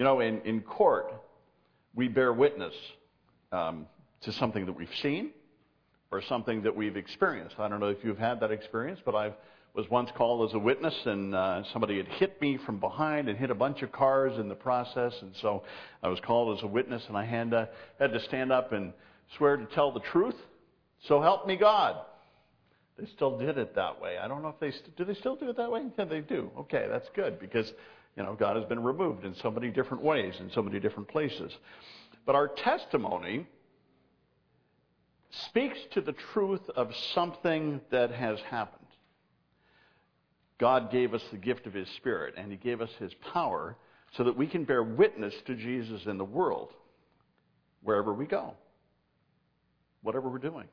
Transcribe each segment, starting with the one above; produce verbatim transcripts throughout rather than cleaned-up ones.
You know, in, in court, we bear witness um, to something that we've seen or something that we've experienced. I don't know if you've had that experience, but I was once called as a witness, and uh, somebody had hit me from behind and hit a bunch of cars in the process, and so I was called as a witness, and I had, uh, had to stand up and swear to tell the truth. So help me God. They still did it that way. I don't know if they st- do. They still do it that way? Yeah, they do. Okay, that's good, because you know God has been removed in so many different ways, in so many different places. But our testimony speaks to the truth of something that has happened. God gave us the gift of His Spirit, and He gave us His power so that we can bear witness to Jesus in the world, wherever we go, whatever we're doing.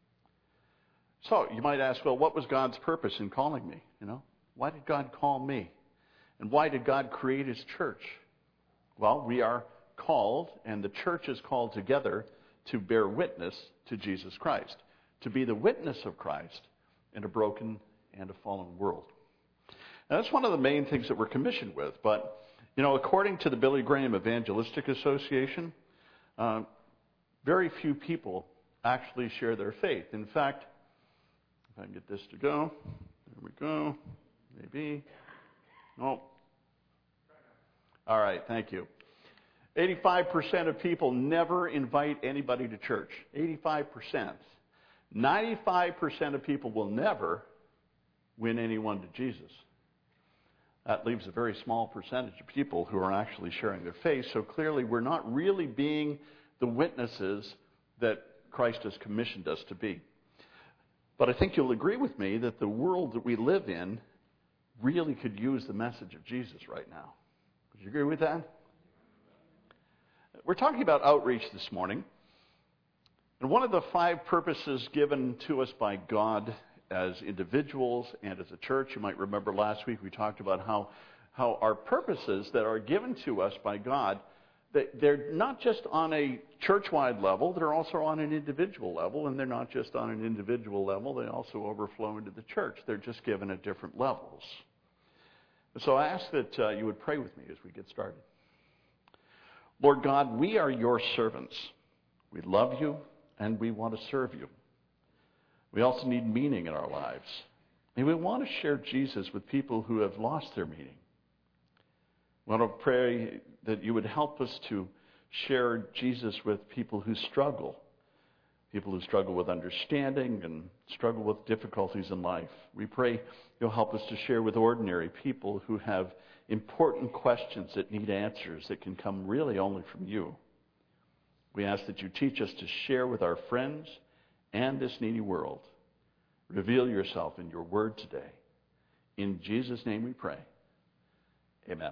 So you might ask, well, what was God's purpose in calling me? You know, why did God call me? And why did God create His church? Well, we are called, and the church is called together to bear witness to Jesus Christ, to be the witness of Christ in a broken and a fallen world. Now, that's one of the main things that we're commissioned with. But, you know, according to the Billy Graham Evangelistic Association, uh, very few people actually share their faith. In fact, if I can get this to go, there we go, maybe, no. All right, thank you. eighty-five percent of people never invite anybody to church. eighty-five percent. ninety-five percent of people will never win anyone to Jesus. That leaves a very small percentage of people who are actually sharing their faith. So clearly we're not really being the witnesses that Christ has commissioned us to be. But I think you'll agree with me that the world that we live in really could use the message of Jesus right now. Would you agree with that? We're talking about outreach this morning. And one of the five purposes given to us by God as individuals and as a church, you might remember last week we talked about how, how our purposes that are given to us by God, that they're not just on a church-wide level, they're also on an individual level, and they're not just on an individual level, they also overflow into the church. They're just given at different levels. So I ask that uh, you would pray with me as we get started. Lord God, we are your servants. We love you and we want to serve you. We also need meaning in our lives. And we want to share Jesus with people who have lost their meaning. We want to pray that you would help us to share Jesus with people who struggle, people who struggle with understanding and struggle with difficulties in life. We pray you'll help us to share with ordinary people who have important questions that need answers that can come really only from you. We ask that you teach us to share with our friends and this needy world. Reveal yourself in your word today. In Jesus' name we pray. Amen.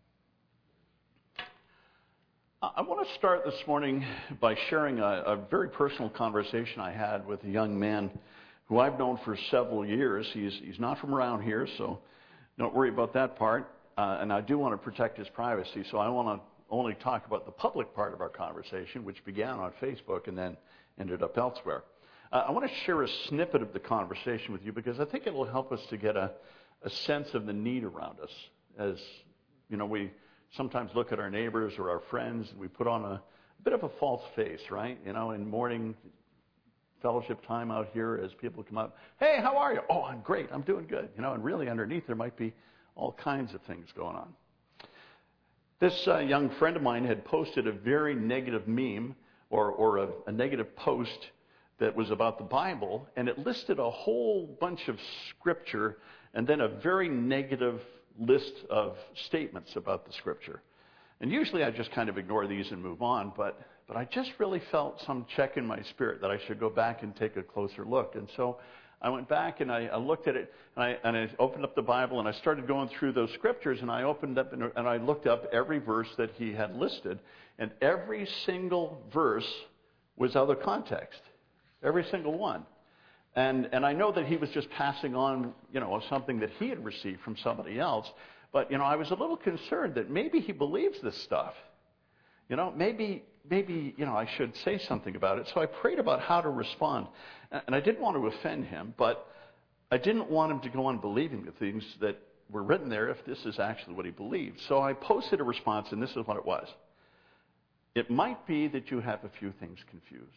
I want to start this morning by sharing a, a very personal conversation I had with a young man who I've known for several years. He's, he's not from around here, so don't worry about that part. Uh, and I do want to protect his privacy, so I want to only talk about the public part of our conversation, which began on Facebook and then ended up elsewhere. Uh, I want to share a snippet of the conversation with you because I think it will help us to get a, a sense of the need around us. As you know, we sometimes look at our neighbors or our friends and we put on a, a bit of a false face, right? You know, in morning fellowship time out here as people come up, hey, how are you? Oh, I'm great. I'm doing good. You know, and really underneath there might be all kinds of things going on. This uh, young friend of mine had posted a very negative meme or, or a, a negative post that was about the Bible, and it listed a whole bunch of scripture and then a very negative list of statements about the scripture. And usually I just kind of ignore these and move on, but but I just really felt some check in my spirit that I should go back and take a closer look. And so I went back and I, I looked at it, and I, and I opened up the Bible, and I started going through those scriptures, and I opened up and, and I looked up every verse that he had listed, and every single verse was out of context. Every single one. And and I know that he was just passing on, you know, something that he had received from somebody else. But, you know, I was a little concerned that maybe he believes this stuff. You know, maybe, maybe, you know, I should say something about it. So I prayed about how to respond. And I didn't want to offend him, but I didn't want him to go on believing the things that were written there if this is actually what he believed. So I posted a response, and this is what it was. It might be that you have a few things confused.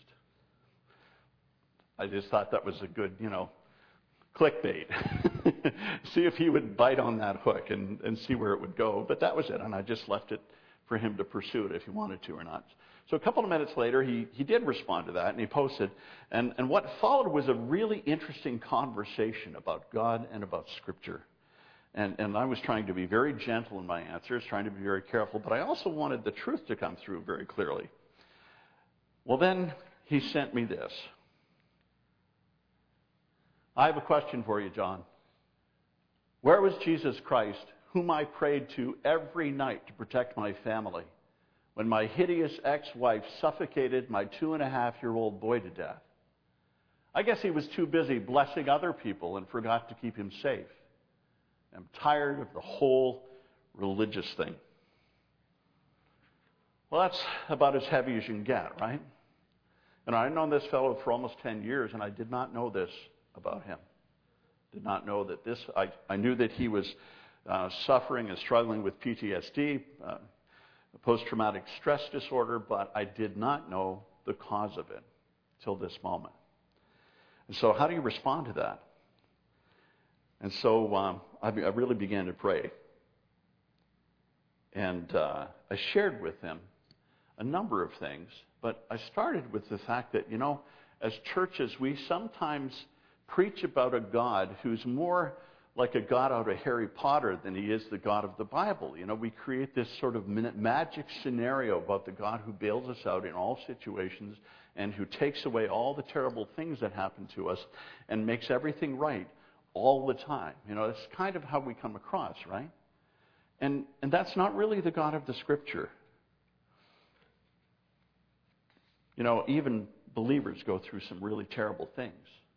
I just thought that was a good, you know, clickbait. See if he would bite on that hook and, and see where it would go. But that was it, and I just left it for him to pursue it if he wanted to or not. So a couple of minutes later, he, he did respond to that, and he posted. And, and what followed was a really interesting conversation about God and about Scripture. And, and I was trying to be very gentle in my answers, trying to be very careful, but I also wanted the truth to come through very clearly. Well, then he sent me this. I have a question for you, John. Where was Jesus Christ, whom I prayed to every night to protect my family, when my hideous ex-wife suffocated my two-and-a-half-year-old boy to death? I guess he was too busy blessing other people and forgot to keep him safe. I'm tired of the whole religious thing. Well, that's about as heavy as you can get, right? And I've known this fellow for almost ten years, and I did not know this about him. Did not know that this, I, I knew that he was uh, suffering and struggling with P T S D, uh, post-traumatic stress disorder, but I did not know the cause of it till this moment. And so how do you respond to that? And so um, I, I really began to pray. And uh, I shared with him a number of things, but I started with the fact that, you know, as churches, we sometimes preach about a God who's more like a God out of Harry Potter than he is the God of the Bible. You know, we create this sort of magic scenario about the God who bails us out in all situations and who takes away all the terrible things that happen to us and makes everything right all the time. You know, that's kind of how we come across, right? And and that's not really the God of the Scripture. You know, even believers go through some really terrible things.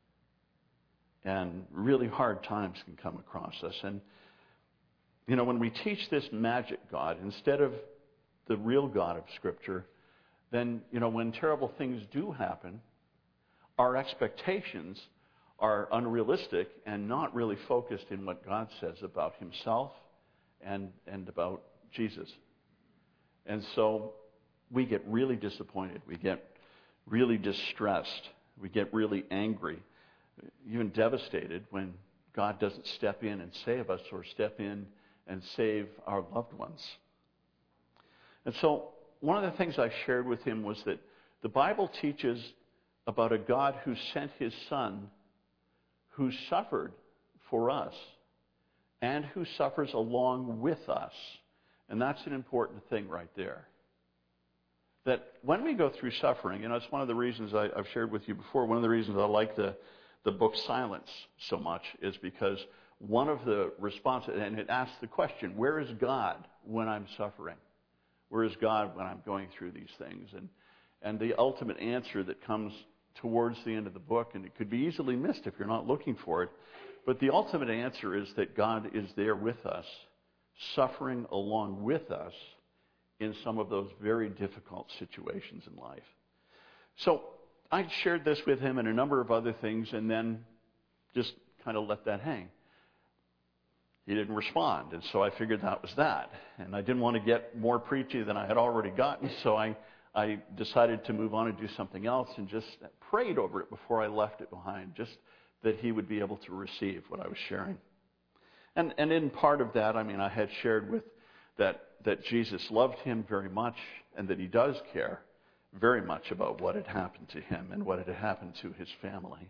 And really hard times can come across us. And, you know, when we teach this magic God instead of the real God of Scripture, then, you know, when terrible things do happen, our expectations are unrealistic and not really focused in what God says about himself and, and about Jesus. And so we get really disappointed. We get really distressed. We get really angry, even devastated when God doesn't step in and save us or step in and save our loved ones. And so one of the things I shared with him was that the Bible teaches about a God who sent his Son, who suffered for us, and who suffers along with us. And that's an important thing right there. That when we go through suffering, you know, it's one of the reasons I, I've shared with you before, one of the reasons I like the The book Silence so much is because one of the responses, and it asks the question, where is God when I'm suffering? Where is God when I'm going through these things? And and the ultimate answer that comes towards the end of the book, and it could be easily missed if you're not looking for it, but the ultimate answer is that God is there with us, suffering along with us in some of those very difficult situations in life. So I shared this with him and a number of other things and then just kind of let that hang. He didn't respond, and so I figured that was that. And I didn't want to get more preachy than I had already gotten, so I, I decided to move on and do something else and just prayed over it before I left it behind, just that he would be able to receive what I was sharing. And, and in part of that, I mean, I had shared with that, that Jesus loved him very much and that he does care very much about what had happened to him and what had happened to his family.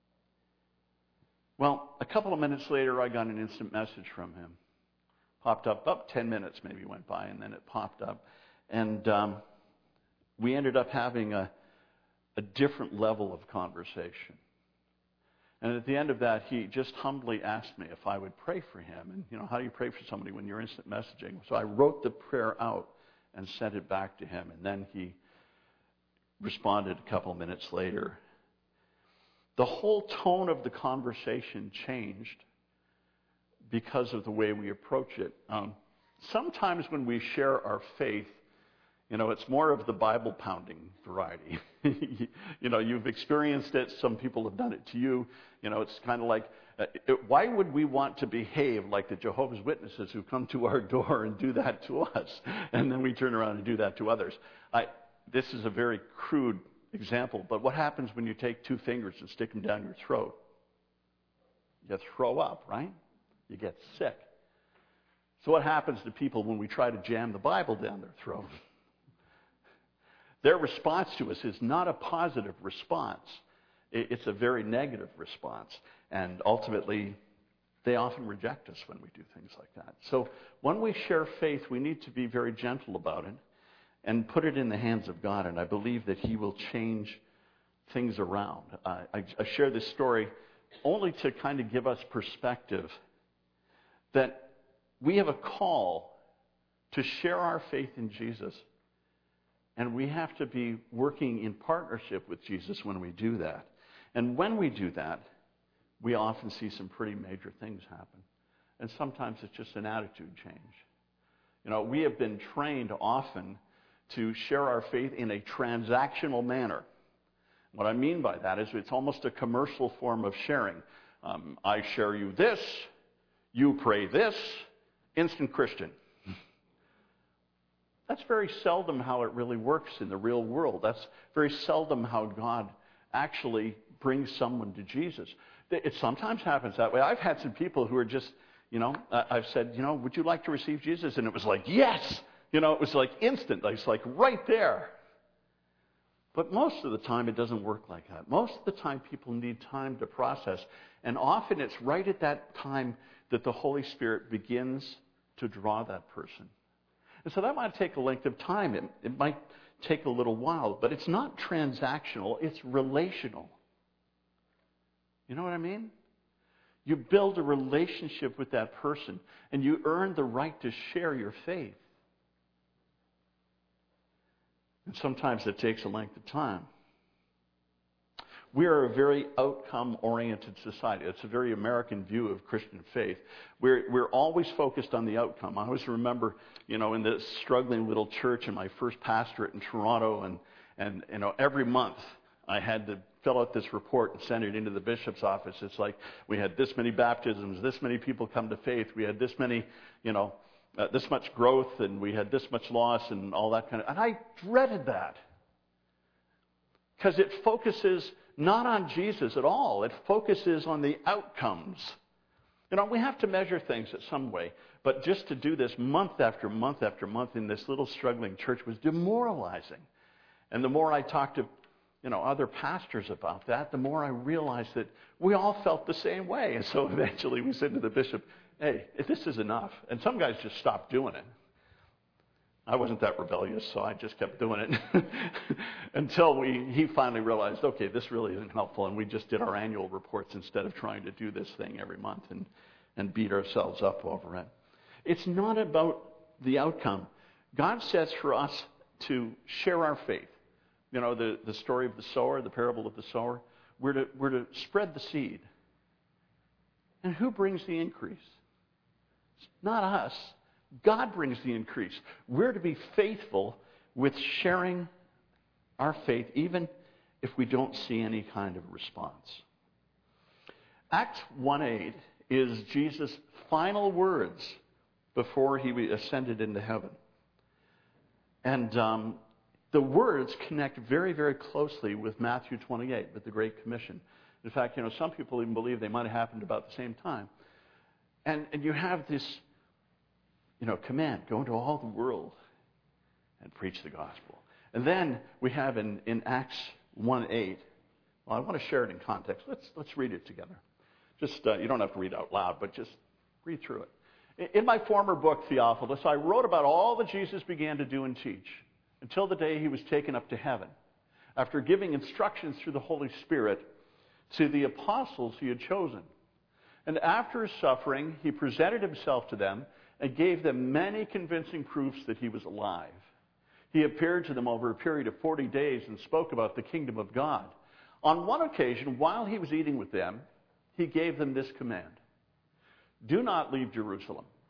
Well, a couple of minutes later, I got an instant message from him. Popped up, about ten minutes maybe went by, and then it popped up. And um, we ended up having a, a different level of conversation. And at the end of that, he just humbly asked me if I would pray for him. And, you know, how do you pray for somebody when you're instant messaging? So I wrote the prayer out and sent it back to him. And then he responded a couple of minutes later. The whole tone of the conversation changed because of the way we approach it. Um, sometimes when we share our faith, You know, it's more of the Bible pounding variety. You know, you've experienced it. Some people have done it to you. You know, it's kind of like, uh, it, why would we want to behave like the Jehovah's Witnesses who come to our door and do that to us? And then we turn around and do that to others. I, this is a very crude example, but what happens when you take two fingers and stick them down your throat? You throw up, right? You get sick. So what happens to people when we try to jam the Bible down their throat? Their response to us is not a positive response. It's a very negative response. And ultimately, they often reject us when we do things like that. So when we share faith, we need to be very gentle about it and put it in the hands of God. And I believe that He will change things around. Uh, I, I share this story only to kind of give us perspective that we have a call to share our faith in Jesus. And we have to be working in partnership with Jesus when we do that. And when we do that, we often see some pretty major things happen. And sometimes it's just an attitude change. You know, we have been trained often to share our faith in a transactional manner. What I mean by that is it's almost a commercial form of sharing. Um, I share you this, you pray this, instant Christian. That's very seldom how it really works in the real world. That's very seldom how God actually brings someone to Jesus. It sometimes happens that way. I've had some people who are just, you know, I've said, you know, would you like to receive Jesus? And it was like, yes! You know, it was like instant. It's like right there. But most of the time it doesn't work like that. Most of the time people need time to process. And often it's right at that time that the Holy Spirit begins to draw that person. And so that might take a length of time. It, it might take a little while, but it's not transactional, it's relational. You know what I mean? You build a relationship with that person, and you earn the right to share your faith. And sometimes it takes a length of time. We are a very outcome-oriented society. It's a very American view of Christian faith. We're, we're always focused on the outcome. I always remember, you know, in this struggling little church in my first pastorate in Toronto, and, and you know, every month I had to fill out this report and send it into the bishop's office. It's like we had this many baptisms, this many people come to faith, we had this many, you know, uh, this much growth, and we had this much loss and all that kind of... And I dreaded that. Because it focuses not on Jesus at all. It focuses on the outcomes. You know, we have to measure things in some way. But just to do this month after month after month in this little struggling church was demoralizing. And the more I talked to, you know, other pastors about that, the more I realized that we all felt the same way. And so eventually we said to the bishop, hey, this is enough. And some guys just stopped doing it. I wasn't that rebellious, so I just kept doing it until we he finally realized, okay, this really isn't helpful, and we just did our annual reports instead of trying to do this thing every month and, and beat ourselves up over it. It's not about the outcome. God says for us to share our faith. You know, the, the story of the sower, the parable of the sower, we're to, we're to spread the seed. And who brings the increase? It's not us. God brings the increase. We're to be faithful with sharing our faith, even if we don't see any kind of response. Acts one eight is Jesus' final words before he ascended into heaven. And um, the words connect very, very closely with Matthew twenty-eight, with the Great Commission. In fact, you know, some people even believe they might have happened about the same time. And, and you have this, you know, command, go into all the world and preach the gospel. And then we have in, in Acts one eight, well, I want to share it in context. Let's, let's read it together. Just, uh, you don't have to read out loud, but just read through it. In my former book, Theophilus, I wrote about all that Jesus began to do and teach until the day he was taken up to heaven, after giving instructions through the Holy Spirit to the apostles he had chosen. And after his suffering, he presented himself to them and gave them many convincing proofs that he was alive. He appeared to them over a period of forty days and spoke about the kingdom of God. On one occasion, while he was eating with them, he gave them this command: do not leave Jerusalem,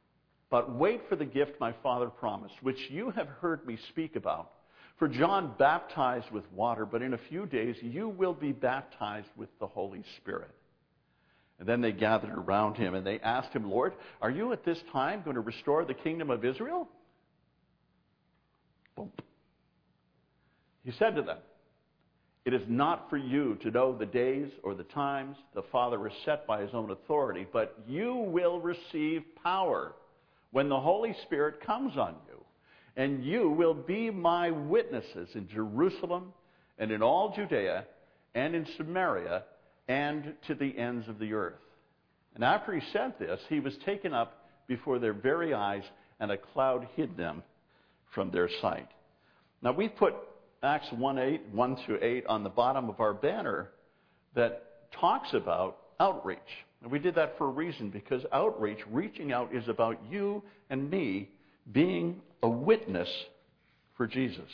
But wait for the gift my Father promised, which you have heard me speak about. For John baptized with water, but in a few days you will be baptized with the Holy Spirit." And then they gathered around him and they asked him, "Lord, are you at this time going to restore the kingdom of Israel?" Boom. He said to them, "It is not for you to know the days or the times the Father has set by his own authority, but you will receive power when the Holy Spirit comes on you. And you will be my witnesses in Jerusalem and in all Judea and in Samaria and to the ends of the earth." And after he said this, he was taken up before their very eyes, and a cloud hid them from their sight. Now, we put Acts one eight, one through eight on the bottom of our banner that talks about outreach. And we did that for a reason, because outreach, reaching out, is about you and me being a witness for Jesus.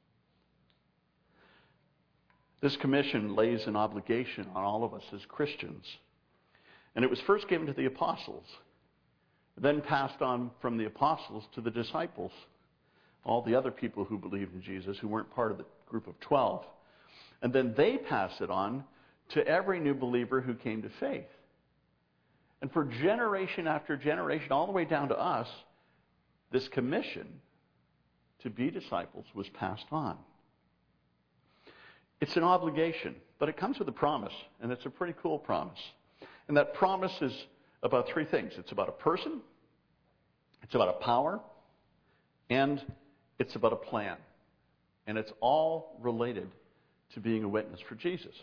This commission lays an obligation on all of us as Christians. And it was first given to the apostles, then passed on from the apostles to the disciples, all the other people who believed in Jesus who weren't part of the group of twelve. And then they pass it on to every new believer who came to faith. And for generation after generation, all the way down to us, this commission to be disciples was passed on. It's an obligation, but it comes with a promise, and it's a pretty cool promise. And that promise is about three things. It's about a person, it's about a power, and it's about a plan. And it's all related to being a witness for Jesus.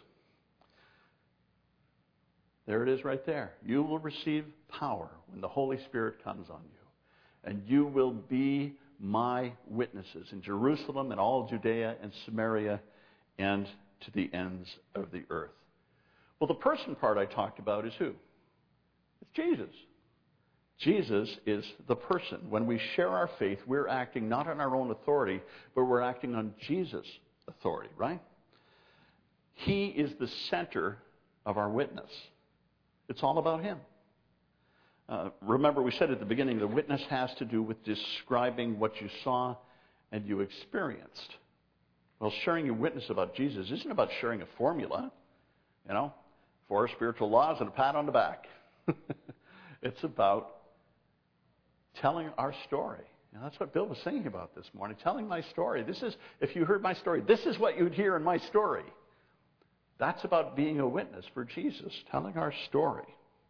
There it is right there. You will receive power when the Holy Spirit comes on you. And you will be my witnesses in Jerusalem and all Judea and Samaria and to the ends of the earth. Well, the person part I talked about is who? It's Jesus. Jesus is the person. When we share our faith, we're acting not on our own authority, but we're acting on Jesus' authority, right? He is the center of our witness. It's all about him. Uh, remember, we said at the beginning, the witness has to do with describing what you saw and you experienced. Well, sharing your witness about Jesus isn't about sharing a formula, you know, four spiritual laws and a pat on the back. It's about telling our story. You know, that's what Bill was saying about this morning, telling my story. This is, if you heard my story, this is what you'd hear in my story. That's about being a witness for Jesus, telling our story.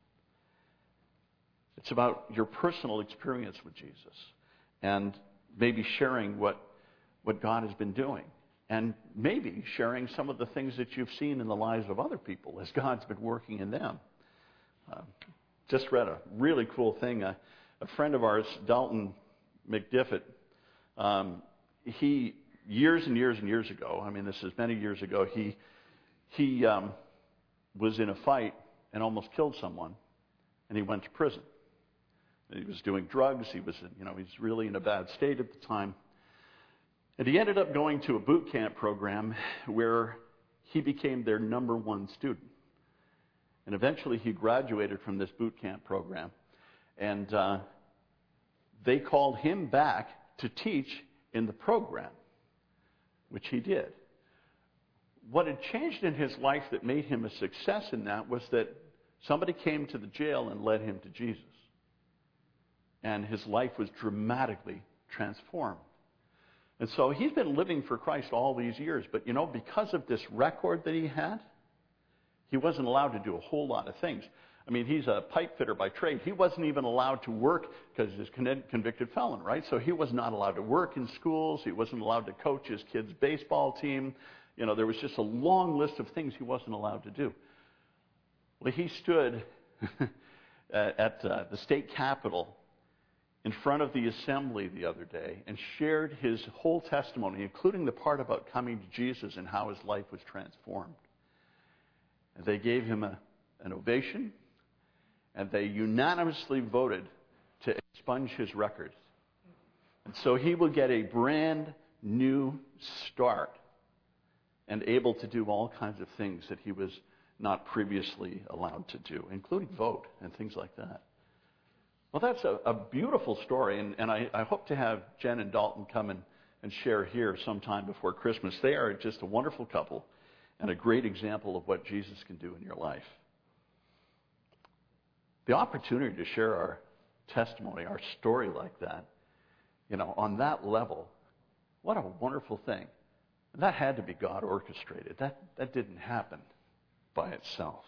It's about your personal experience with Jesus and maybe sharing what, what God has been doing, and maybe sharing some of the things that you've seen in the lives of other people as God's been working in them. Uh, just read a really cool thing. Uh, a friend of ours, Dalton McDiffett, um, he, years and years and years ago, I mean this is many years ago, he, he um, was in a fight and almost killed someone, and he went to prison. He was doing drugs. He was, you know, he's really in a bad state at the time. And he ended up going to a boot camp program where he became their number one student. And eventually he graduated from this boot camp program. And uh, they called him back to teach in the program, which he did. What had changed in his life that made him a success in that was that somebody came to the jail and led him to Jesus. And his life was dramatically transformed. And so he's been living for Christ all these years. But, you know, because of this record that he had, he wasn't allowed to do a whole lot of things. I mean, he's a pipe fitter by trade. He wasn't even allowed to work because he's a convicted felon, right? So he was not allowed to work in schools. He wasn't allowed to coach his kids' baseball team. You know, there was just a long list of things he wasn't allowed to do. Well, he stood at uh, the state capitol in front of the assembly the other day and shared his whole testimony, including the part about coming to Jesus and how his life was transformed. And they gave him a, an ovation, and they unanimously voted to expunge his records. And so he will get a brand new start and able to do all kinds of things that he was not previously allowed to do, including vote and things like that. Well, that's a, a beautiful story, and, and I, I hope to have Jen and Dalton come and, and share here sometime before Christmas. They are just a wonderful couple and a great example of what Jesus can do in your life. The opportunity to share our testimony, our story like that, you know, on that level, what a wonderful thing. That had to be God orchestrated. That, that didn't happen by itself.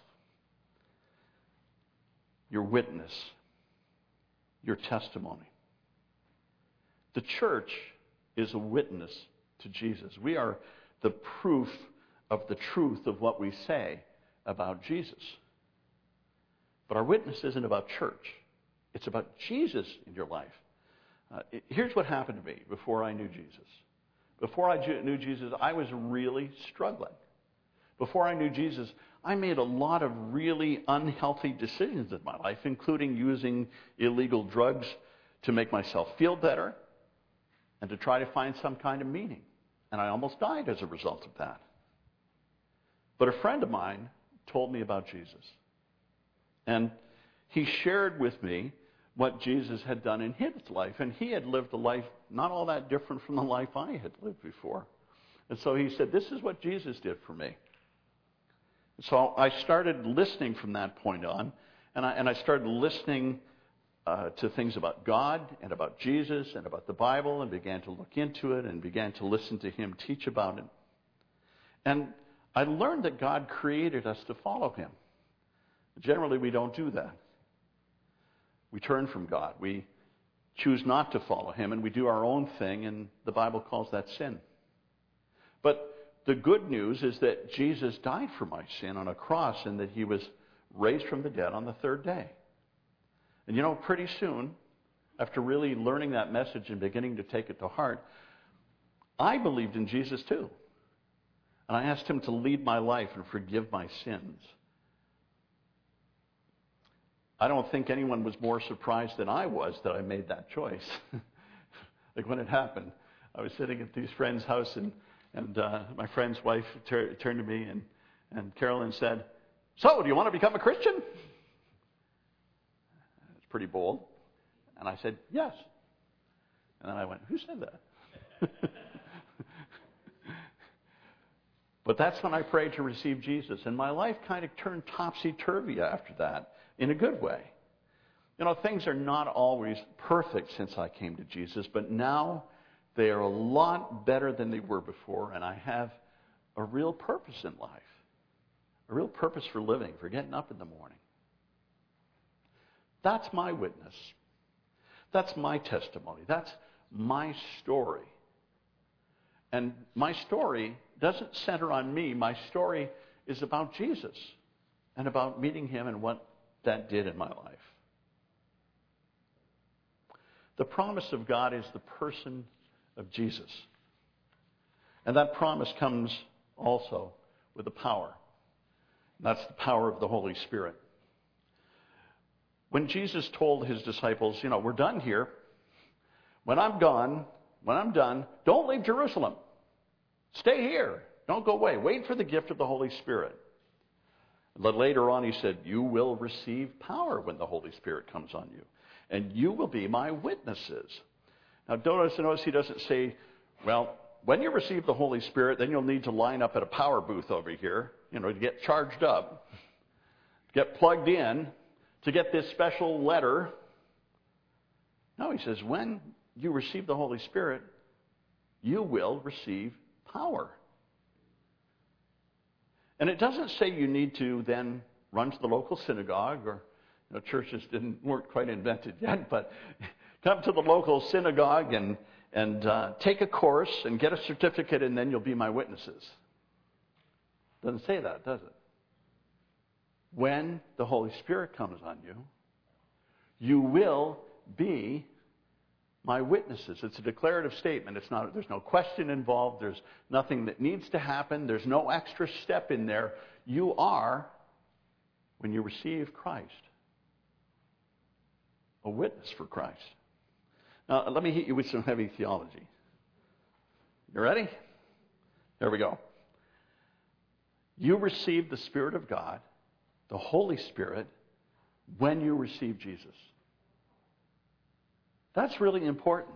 Your witness, your testimony. The church is a witness to Jesus. We are the proof of the truth of what we say about Jesus. But our witness isn't about church. It's about Jesus in your life. Uh, it, here's what happened to me before I knew Jesus. Before I ju- knew Jesus, I was really struggling. Before I knew Jesus, I made a lot of really unhealthy decisions in my life, including using illegal drugs to make myself feel better and to try to find some kind of meaning. And I almost died as a result of that. But a friend of mine told me about Jesus. And he shared with me what Jesus had done in his life. And he had lived a life not all that different from the life I had lived before. And so he said, this is what Jesus did for me. So I started listening from that point on, and I, and I started listening uh, to things about God and about Jesus and about the Bible, and began to look into it and began to listen to him teach about it. And I learned that God created us to follow him. Generally, we don't do that. We turn from God. We choose not to follow him, and we do our own thing, and the Bible calls that sin. But the good news is that Jesus died for my sin on a cross and that he was raised from the dead on the third day. And you know, pretty soon, after really learning that message and beginning to take it to heart, I believed in Jesus too. And I asked him to lead my life and forgive my sins. I don't think anyone was more surprised than I was that I made that choice. Like when it happened, I was sitting at these friends' house, and And uh, my friend's wife ter- turned to me, and, and Carolyn said, so, do you want to become a Christian? It's pretty bold. And I said, yes. And then I went, who said that? But that's when I prayed to receive Jesus. And my life kind of turned topsy-turvy after that, in a good way. You know, things are not always perfect since I came to Jesus, but now they are a lot better than they were before, and I have a real purpose in life, a real purpose for living, for getting up in the morning. That's my witness. That's my testimony. That's my story. And my story doesn't center on me. My story is about Jesus and about meeting him and what that did in my life. The promise of God is the person of Jesus. And that promise comes also with a power. And that's the power of the Holy Spirit. When Jesus told his disciples, you know, we're done here. When I'm gone, when I'm done, don't leave Jerusalem. Stay here. Don't go away. Wait for the gift of the Holy Spirit. But later on he said, you will receive power when the Holy Spirit comes on you. And you will be my witnesses. Now, notice, notice he doesn't say, well, when you receive the Holy Spirit, then you'll need to line up at a power booth over here, you know, to get charged up, get plugged in, to get this special letter. No, he says, when you receive the Holy Spirit, you will receive power. And it doesn't say you need to then run to the local synagogue, or, you know, churches didn't weren't quite invented yet, but come to the local synagogue and, and uh, take a course and get a certificate, and then you'll be my witnesses. Doesn't say that, does it? When the Holy Spirit comes on you, you will be my witnesses. It's a declarative statement. It's not, there's no question involved. There's nothing that needs to happen. There's no extra step in there. You are, when you receive Christ, a witness for Christ. Now, let me hit you with some heavy theology. You ready? There we go. You receive the Spirit of God, the Holy Spirit, when you receive Jesus. That's really important.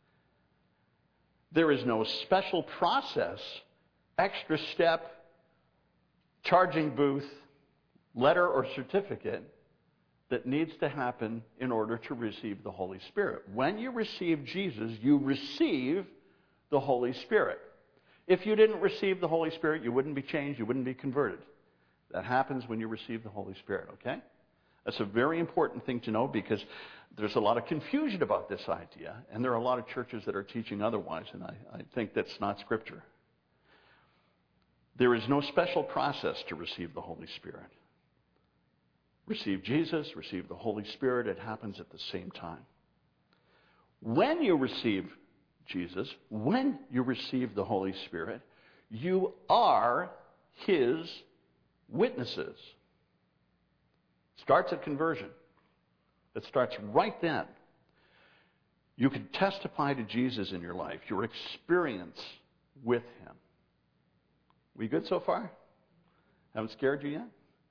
There is no special process, extra step, charging booth, letter or certificate that needs to happen in order to receive the Holy Spirit. When you receive Jesus, you receive the Holy Spirit. If you didn't receive the Holy Spirit, you wouldn't be changed, you wouldn't be converted. That happens when you receive the Holy Spirit, okay? That's a very important thing to know because there's a lot of confusion about this idea, and there are a lot of churches that are teaching otherwise, and I, I think that's not Scripture. There is no special process to receive the Holy Spirit. Receive Jesus, receive the Holy Spirit, it happens at the same time. When you receive Jesus, when you receive the Holy Spirit, you are His witnesses. Starts at conversion. It starts right then. You can testify to Jesus in your life, your experience with Him. We good so far? Haven't scared you yet?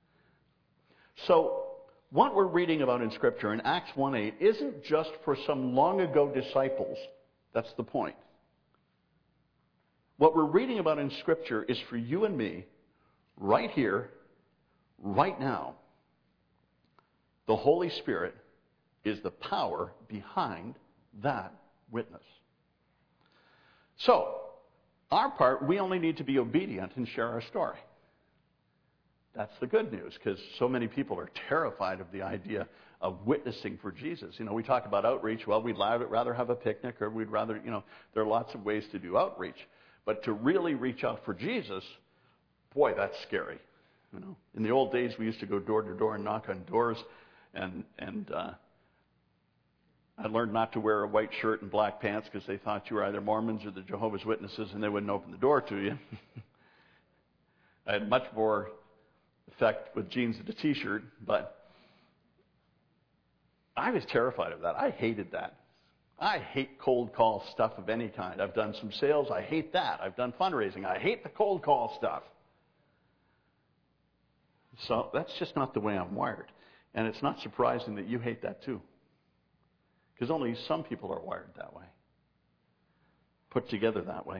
So, what we're reading about in Scripture in Acts one eight isn't just for some long ago disciples. That's the point. What we're reading about in Scripture is for you and me, right here, right now. The Holy Spirit is the power behind that witness. So, our part, we only need to be obedient and share our story. That's the good news, because so many people are terrified of the idea of witnessing for Jesus. You know, we talk about outreach. Well, we'd rather have a picnic, or we'd rather, you know, there are lots of ways to do outreach. But to really reach out for Jesus, boy, that's scary. You know, in the old days, we used to go door to door and knock on doors, and and uh, I learned not to wear a white shirt and black pants because they thought you were either Mormons or the Jehovah's Witnesses, and they wouldn't open the door to you. I had much more effect with jeans and a T-shirt, but I was terrified of that. I hated that. I hate cold call stuff of any kind. I've done some sales. I hate that. I've done fundraising. I hate the cold call stuff. So that's just not the way I'm wired. And it's not surprising that you hate that too. Because only some people are wired that way. Put together that way.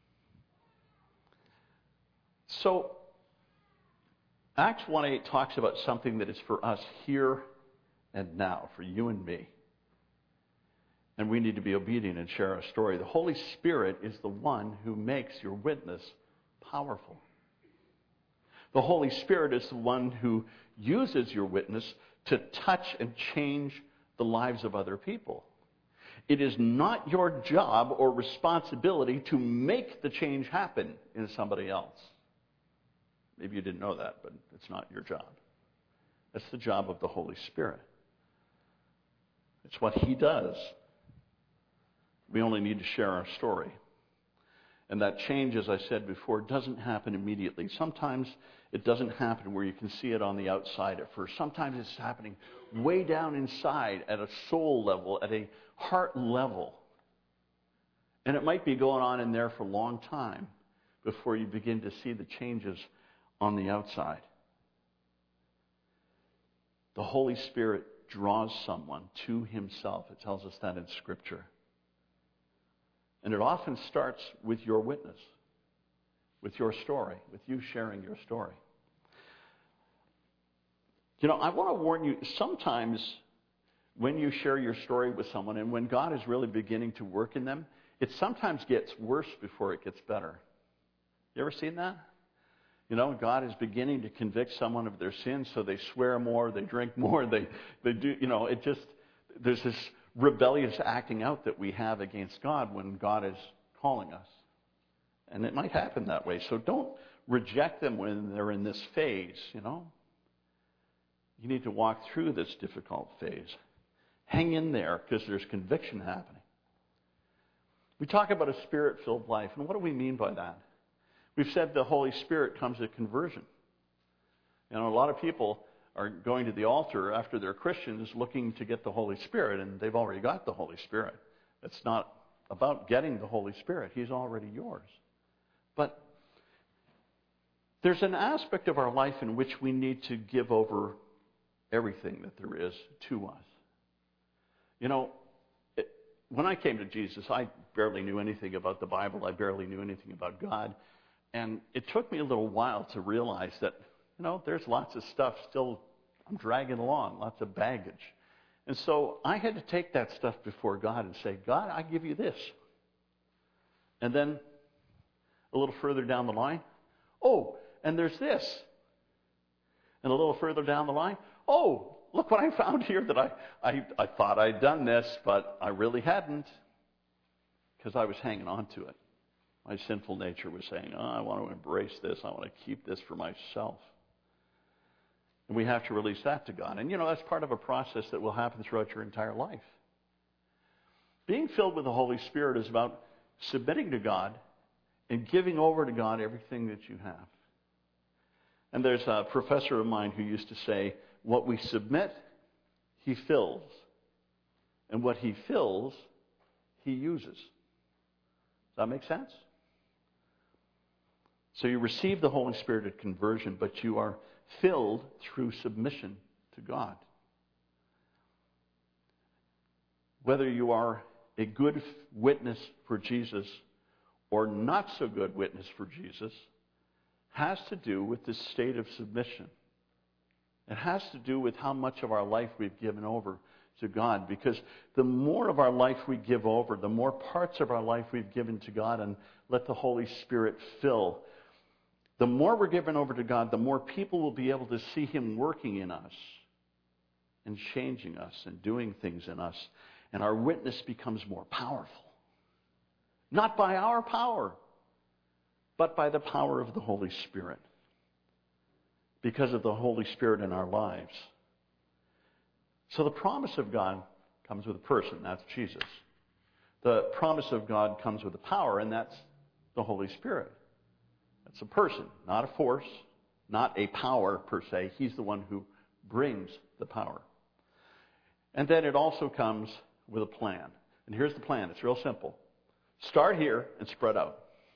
So, Acts one eight talks about something that is for us here and now, for you and me. And we need to be obedient and share our story. The Holy Spirit is the one who makes your witness powerful. The Holy Spirit is the one who uses your witness to touch and change the lives of other people. It is not your job or responsibility to make the change happen in somebody else. Maybe you didn't know that, but it's not your job. That's the job of the Holy Spirit. It's what He does. We only need to share our story. And that change, as I said before, doesn't happen immediately. Sometimes it doesn't happen where you can see it on the outside at first. Sometimes it's happening way down inside at a soul level, at a heart level. And it might be going on in there for a long time before you begin to see the changes on the outside. The Holy Spirit draws someone to Himself. It tells us that in Scripture. And it often starts with your witness, with your story, with you sharing your story. You know, I want to warn you, sometimes when you share your story with someone and when God is really beginning to work in them, it sometimes gets worse before it gets better. You ever seen that? You know, God is beginning to convict someone of their sins, so they swear more, they drink more, they, they do, you know, it just, there's this rebellious acting out that we have against God when God is calling us. And it might happen that way. So don't reject them when they're in this phase, you know. You need to walk through this difficult phase. Hang in there because there's conviction happening. We talk about a Spirit-filled life, and what do we mean by that? We've said the Holy Spirit comes at conversion. You know, a lot of people are going to the altar after they're Christians looking to get the Holy Spirit, and they've already got the Holy Spirit. It's not about getting the Holy Spirit. He's already yours. But there's an aspect of our life in which we need to give over everything that there is to us. You know, it, when I came to Jesus, I barely knew anything about the Bible. I barely knew anything about God. And it took me a little while to realize that, you know, there's lots of stuff still I'm dragging along, lots of baggage. And so I had to take that stuff before God and say, God, I give you this. And then a little further down the line, oh, and there's this. And a little further down the line, oh, look what I found here that I, I, I thought I'd done this, but I really hadn't, because I was hanging on to it. My sinful nature was saying, oh, I want to embrace this. I want to keep this for myself. And we have to release that to God. And, you know, that's part of a process that will happen throughout your entire life. Being filled with the Holy Spirit is about submitting to God and giving over to God everything that you have. And there's a professor of mine who used to say, what we submit, he fills. And what he fills, he uses. Does that make sense? So you receive the Holy Spirit at conversion, but you are filled through submission to God. Whether you are a good witness for Jesus or not so good witness for Jesus has to do with this state of submission. It has to do with how much of our life we've given over to God. Because the more of our life we give over, the more parts of our life we've given to God and let the Holy Spirit fill, the more we're given over to God, the more people will be able to see Him working in us and changing us and doing things in us. And our witness becomes more powerful. Not by our power, but by the power of the Holy Spirit. Because of the Holy Spirit in our lives. So the promise of God comes with a person, that's Jesus. The promise of God comes with a power, and that's the Holy Spirit. That's a person, not a force, not a power per se. He's the one who brings the power. And then it also comes with a plan. And here's the plan. It's real simple. Start here and spread out.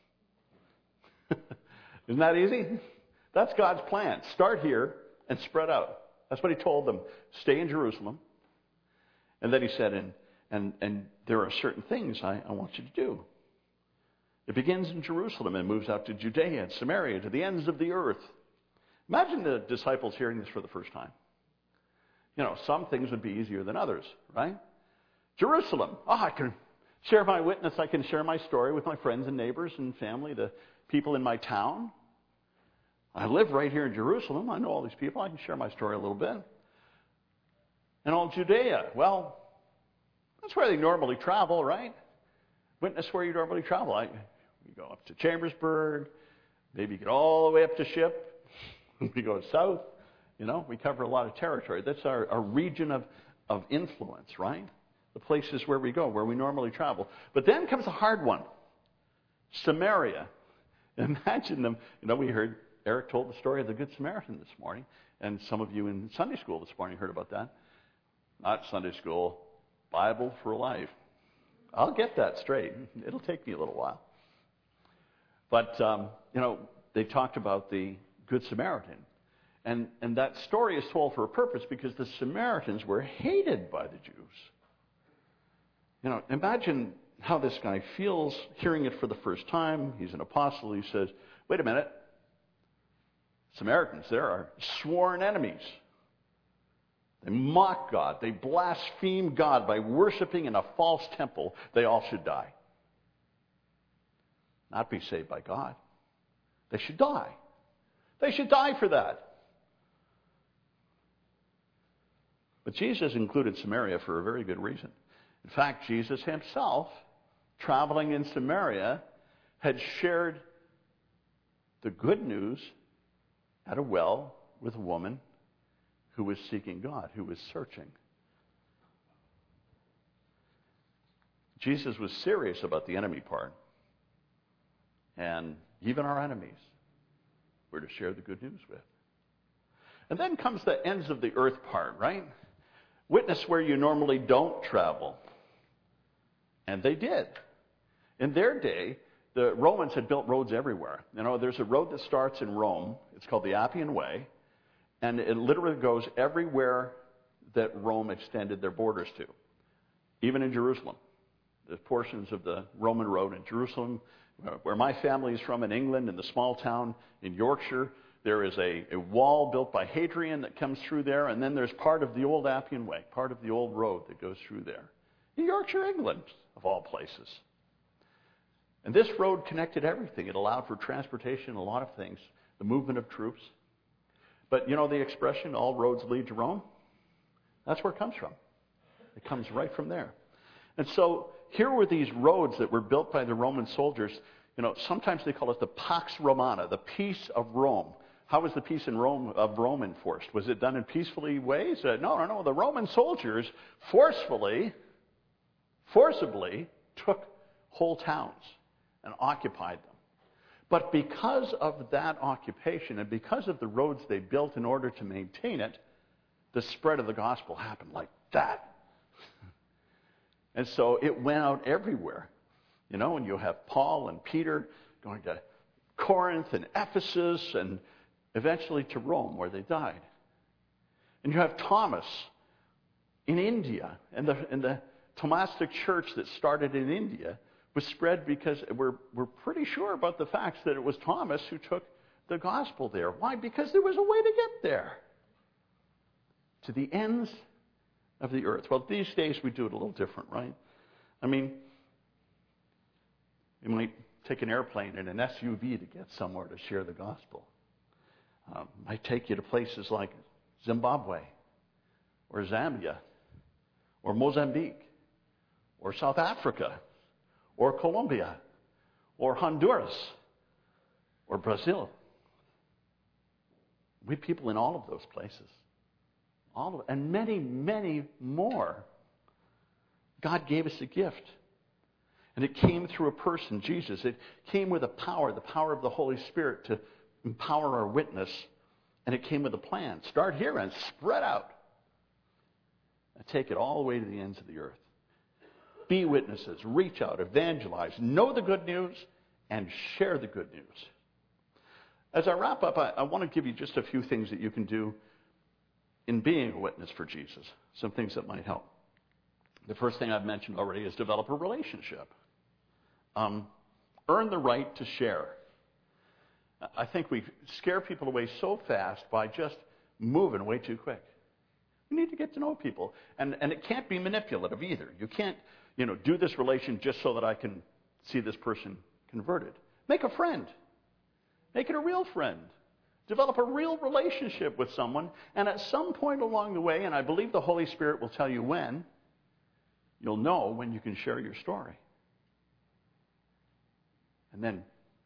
Isn't that easy? That's God's plan. Start here and spread out. That's what He told them. Stay in Jerusalem. And then He said, and, and, and there are certain things I, I want you to do. It begins in Jerusalem and moves out to Judea and Samaria, to the ends of the earth. Imagine the disciples hearing this for the first time. You know, some things would be easier than others, right? Jerusalem. Oh, I can share my witness. I can share my story with my friends and neighbors and family, the people in my town. I live right here in Jerusalem. I know all these people. I can share my story a little bit. And all Judea. Well, that's where they normally travel, right? Witness where you normally travel. I, you go up to Chambersburg. Maybe get all the way up to Ship. We go south. You know, we cover a lot of territory. That's our, our region of, of influence, right? The places where we go, where we normally travel. But then comes a hard one. Samaria. Imagine them. You know, we heard, Eric told the story of the Good Samaritan this morning. And some of you in Sunday school this morning heard about that. Not Sunday school, Bible for life. I'll get that straight. It'll take me a little while. But, um, you know, they talked about the Good Samaritan. And, and that story is told for a purpose because the Samaritans were hated by the Jews. You know, imagine how this guy feels hearing it for the first time. He's an apostle. He says, wait a minute. Samaritans, there are sworn enemies. They mock God. They blaspheme God by worshiping in a false temple. They all should die. Not be saved by God. They should die. They should die for that. But Jesus included Samaria for a very good reason. In fact, Jesus himself, traveling in Samaria, had shared the good news at a well with a woman who was seeking God, who was searching. Jesus was serious about the enemy part. And even our enemies we're to share the good news with. And then comes the ends of the earth part, right? Witness where you normally don't travel. And they did. In their day, the Romans had built roads everywhere. You know, there's a road that starts in Rome. It's called the Appian Way. And it literally goes everywhere that Rome extended their borders to, even in Jerusalem. the portions of the Roman road in Jerusalem. Where my family is from in England, in the small town in Yorkshire, there is a, a wall built by Hadrian that comes through there, and then there's part of the old Appian Way, part of the old road that goes through there. In Yorkshire, England, of all places. And this road connected everything. It allowed for transportation, a lot of things, the movement of troops. But you know the expression, all roads lead to Rome? That's where it comes from. It comes right from there. And so here were these roads that were built by the Roman soldiers. You know, sometimes they call it the Pax Romana, the peace of Rome. How was the peace in Rome of Rome enforced? Was it done in peacefully ways? Uh, no, no, no. The Roman soldiers forcefully, forcibly took whole towns and occupied them. But because of that occupation and because of the roads they built in order to maintain it, the spread of the gospel happened like that. And so it went out everywhere. You know, and you have Paul and Peter going to Corinth and Ephesus and eventually to Rome where they died. And you have Thomas in India. And the, and the Thomistic church that started in India was spread because we're, we're pretty sure about the facts that it was Thomas who took the gospel there. Why? Because there was a way to get there. To the ends of the earth. Well, these days we do it a little different, right? I mean, you might take an airplane and an S U V to get somewhere to share the gospel. Um, might take you to places like Zimbabwe or Zambia or Mozambique or South Africa or Colombia or Honduras or Brazil. We have people in all of those places. All of, and many, many more. God gave us a gift. And it came through a person, Jesus. It came with a power, the power of the Holy Spirit to empower our witness. And it came with a plan. Start here and spread out. And take it all the way to the ends of the earth. Be witnesses. Reach out. Evangelize. Know the good news. And share the good news. As I wrap up, I, I want to give you just a few things that you can do in being a witness for Jesus, some things that might help. The first thing I've mentioned already is develop a relationship. Um, earn the right to share. I think we scare people away so fast by just moving way too quick. You need to get to know people. And, and it can't be manipulative either. You can't, you know, do this relation just so that I can see this person converted. Make a friend. Make it a real friend. Develop a real relationship with someone, and at some point along the way, and I believe the Holy Spirit will tell you when, you'll know when you can share your story. And then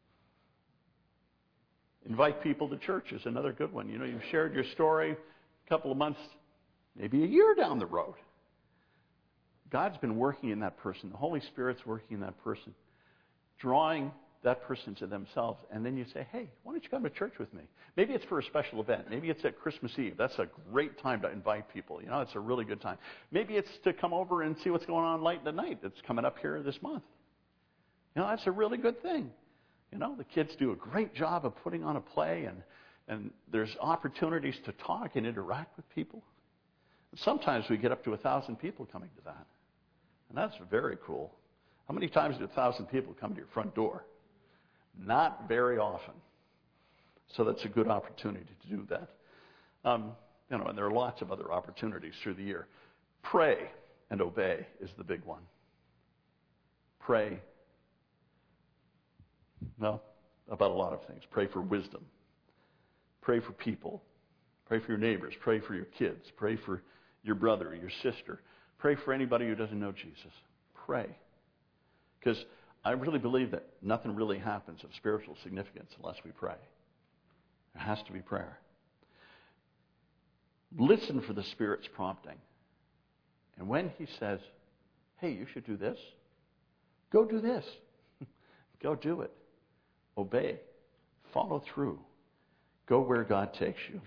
invite people to church is another good one. You know, you've shared your story a couple of months, maybe a year down the road. God's been working in that person. The Holy Spirit's working in that person, drawing that person to themselves, and then you say, hey, why don't you come to church with me? Maybe it's for a special event. Maybe it's at Christmas Eve. That's a great time to invite people. You know, it's a really good time. Maybe it's to come over and see what's going on late at night that's coming up here this month. You know, that's a really good thing. You know, the kids do a great job of putting on a play, and, and there's opportunities to talk and interact with people. And sometimes we get up to a thousand people coming to that. And that's very cool. How many times do a thousand people come to your front door? Not very often. So that's a good opportunity to do that. Um, you know, and there are lots of other opportunities through the year. Pray and obey is the big one. Pray. Well, about a lot of things. Pray for wisdom. Pray for people. Pray for your neighbors. Pray for your kids. Pray for your brother or your sister. Pray for anybody who doesn't know Jesus. Pray. Because I really believe that nothing really happens of spiritual significance unless we pray. There has to be prayer. Listen for the Spirit's prompting. And when He says, hey, you should do this, go do this. Go do it. Obey. Follow through. Go where God takes you.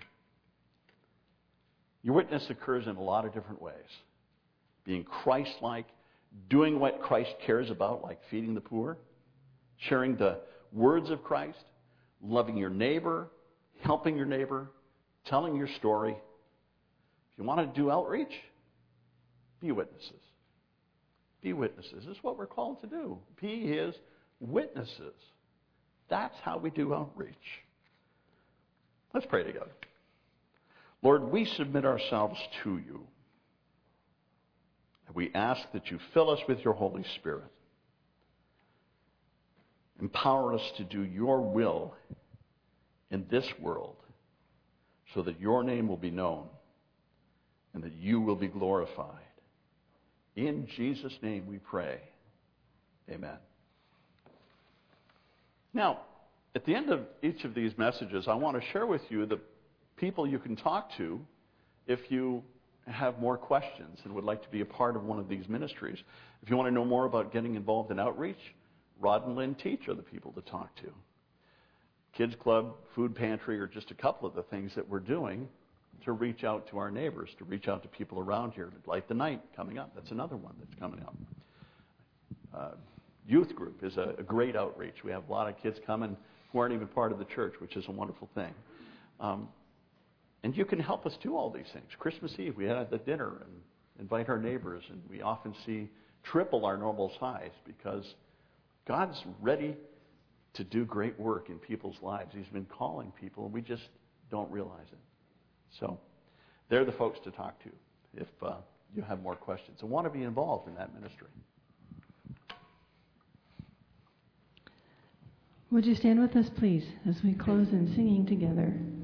Your witness occurs in a lot of different ways. Being Christ-like, doing what Christ cares about, like feeding the poor, sharing the words of Christ, loving your neighbor, helping your neighbor, telling your story. If you want to do outreach, be witnesses. Be witnesses. This is what we're called to do. Be his witnesses. That's how we do outreach. Let's pray together. Lord, we submit ourselves to you. We ask that you fill us with your Holy Spirit. Empower us to do your will in this world so that your name will be known and that you will be glorified. In Jesus' name we pray. Amen. Now, at the end of each of these messages, I want to share with you the people you can talk to if you have more questions and would like to be a part of one of these ministries. If you want to know more about getting involved in outreach, Rod and Lynn Teach are the people to talk to. Kids Club, Food Pantry are just a couple of the things that we're doing to reach out to our neighbors, to reach out to people around here. Light the Night coming up. That's another one that's coming up. Uh, youth group is a, a great outreach. We have a lot of kids coming who aren't even part of the church, which is a wonderful thing. Um, and you can help us do all these things. Christmas Eve, we had the dinner and invite our neighbors, and we often see triple our normal size because God's ready to do great work in people's lives. He's been calling people, and we just don't realize it. So they're the folks to talk to if uh, you have more questions and want to be involved in that ministry. Would you stand with us, please, as we close in singing together?